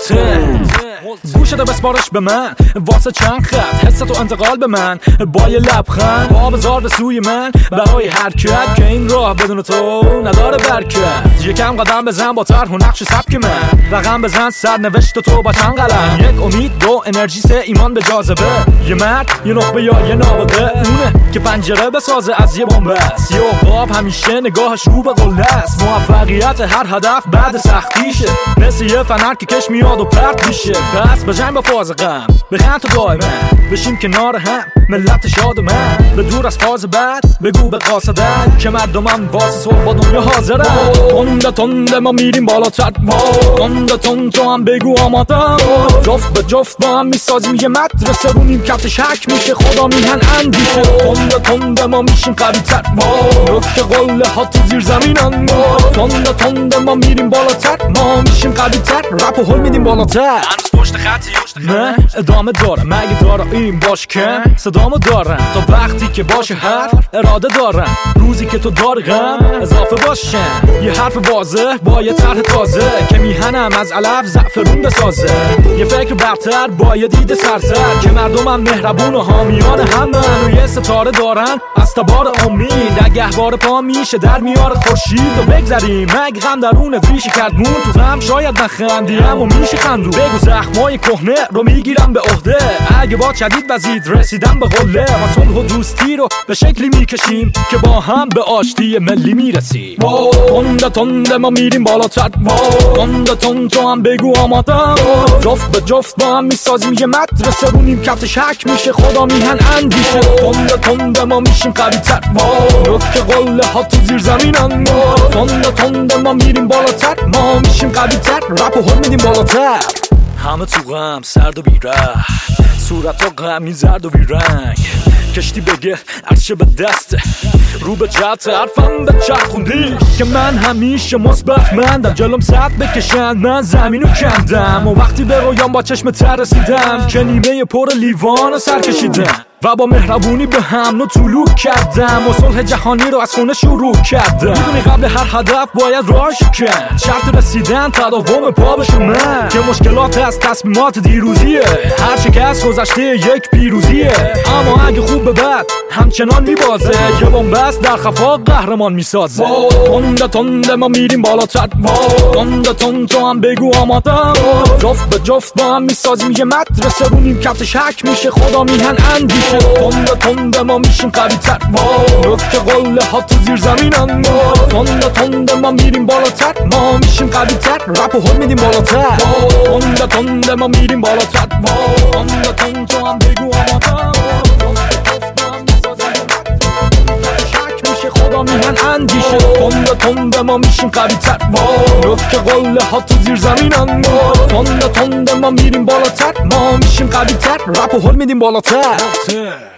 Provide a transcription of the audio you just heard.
گوشت بسپارش به من واسه چند خط، حس تو انتقال به من با یه لبخند. بذار به سوی من برای حرکت که این راه بدون تو نداره برکت. یکم قدم بزن با طرح و نقش سبک من، رقم بزن سرنوشت تو با چند قلم. یک امید، دو انرژی، سه ایمان به جاذبه. یه مرد، یه نخبه یا یه نابغه، اونه که پنجره بسازه از یه بنبست. یه عقاب همیشه نگاهش رو به قله است. موفقیت هر هدف بعد سختیشه، مثل یه فنر که کش میاد و پرت میشه. پس بجنگ با فاز غم، بخند تو دائما بشیم کنار هم، ملت شاد من. به دور از فاز بعد بگو به قاصدن که مردمم واسه صلح با دنیا حاضرن. تنده تنده ما میریم بالاتر، تنده تند تو هم بگو آمادم. جفت به جفت با هم میسازیم یه مدرسه، رو نیم کفت شک میشه خدا میهن اندیشه. تنده تنده ما میشیم قوی تر، رک قله ها تو زیر زمینن. تنده تنده ما میریم بالاتر، ما میشیم قوی تر، رپ و هل میدیم بالاتر. پشت خطی نه ادامه دارم مگه داره این باش کن، صدامو دارم تا وقتی که باشه حرف اراده دارم. روزی که تو داری غم اضافه باشم، یه حرف واضح با یه طرح تازه که میهنم از علف زعفرون بسازه. یه فکر برتر با یه دید سرتر که مردمم مهربون و حامیان همن. و یه ستاره دارن از تبار امید، اگهوار پا میشه در میاره خورشید. و بگذریم مگه غم درون ریشه کردمون، تو غم شاید نخندیم و میشه خندون. بگو زخمای کهنه رو میگیرم به عهده، اگه با شدید وزید رسیدم به قله. ما صلح و دوستی رو به شکلی میکشیم که با هم به آشتی ملی میرسیم. تنده تنده ما میریم بالاتر، تنده تند تو هم بگو آمادم. جفت به جفت با هم میسازیم یه مدرسه، رو نیم کفت شک میشه خدا میهن اندیشه. تنده تنده ما میشیم قوی تر، رک قله ها تو زیر زمینن. تنده تنده ما میریم بالاتر، ما میشیم قوی تر، رپ و هل میدیم بالاتر. همه تو غم سرد و بیره، صورت ها غمی زرد و بیرنگ. کشتی بگه عرشه به دسته، رو به جهت حرفم به چرخوندی که من همیشه مثبت مندم. جلوم سد بکشند من زمینو کندم، و وقتی به رویان با چشم تر رسیدم که نیمه پر لیوان سر کشیدم. و با مهربونی به هم نو طلوع کردم، و صلح جهانی رو از خونه شروع کردم. میدونی قبل هر هدف باید راهش کن، شرط رسیدن تداوم پا بشه من. که مشکلات از تصمیمات دیروزیه، هر شکست گذشته یک پیروزیه. اما اگه خوب به بد همچنان میبازه، یه بنبست در خفا قهرمان میسازه. تنده تنده ما میریم بالاتر، تنده تند تو هم بگو آمادم. جفت به جفت با هم میسازیم یه مدرسه، رو نیم کفت شک میشه خدا میهن اندیشه. تنده تنده ما میشیم قوی تر، رک قله ها تو زیر زمینن. تنده تنده ما میریم بالاتر، ما میشیم قوی تر، رپ و هل میدیم بالاتر. تنده تنده ما میریم بالاتر، تنده تند تو هم بگو آمادم. خدا میهن اندیشه. تنده تنده ما میشیم قوی تر، رک قله ها تو زیر زمینن. تنده تنده ما میریم بالاتر، ما میشیم قوی تر، رپ و هل میدیم بالاتر.